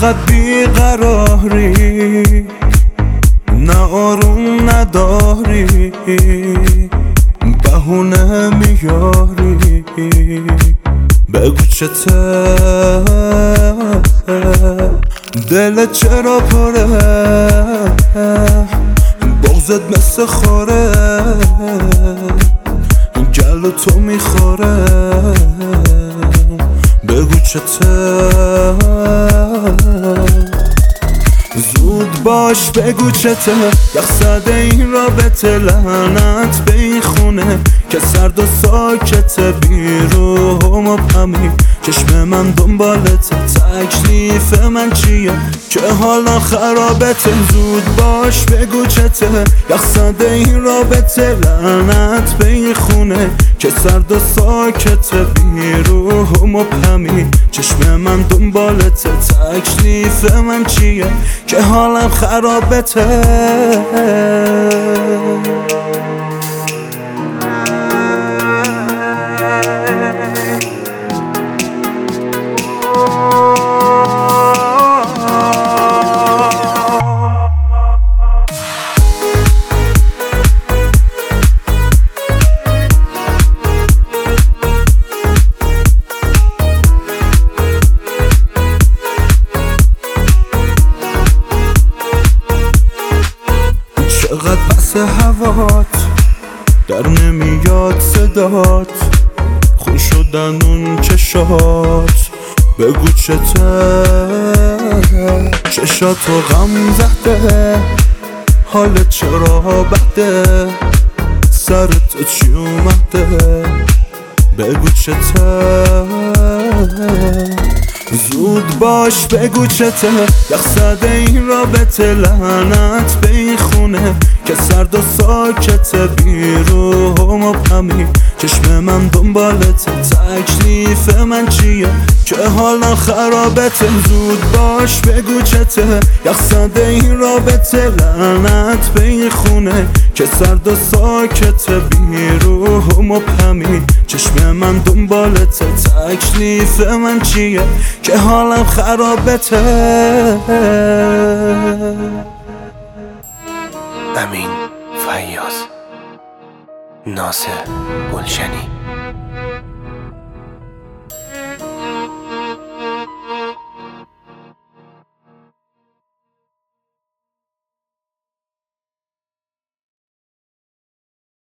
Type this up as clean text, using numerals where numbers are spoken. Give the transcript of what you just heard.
چقدر بیقراری، نه آروم نداری، بهونه میاری. بگو چته دلت چرا پره، بغضت مثل خوره گلو تو میخوره. بگو چته زود باش، بگو چته یخ زده این رابطه، لعنت به این خونه که سرد و ساکته، بیرون و پمی چشم من دنبالته، تکلیف من چیه که حالا خرابته. زود باش بگو چته یخ زده این رابطه، لعنت به این خونه که سرد و ساکته، بیرون و پمی چشم من دنبالته، تکلیف من چیه که حالم خرابته. چقدر بس هوات در نمیاد صدات، خون شدن اون چشات. بگو چته چشاتو غم زده، حالت چرا بده، سرت چی اومده. بگو چته زود باش، بگو چته یخ زده این رابطه، لعنت به این خونه که سرد و ساکته، بیرون و پمی چشم من دنبالته، تکلیف من چیه که حالا خرابته. زود باش بگو چته یخ زده این رابطه، لعنت به این خونه که سرد و ساکته، بیرون و پمی چشم من دنبالته، تکلیف من چیه که حالم خرابته. امین فیاض، ناصر گلشنی.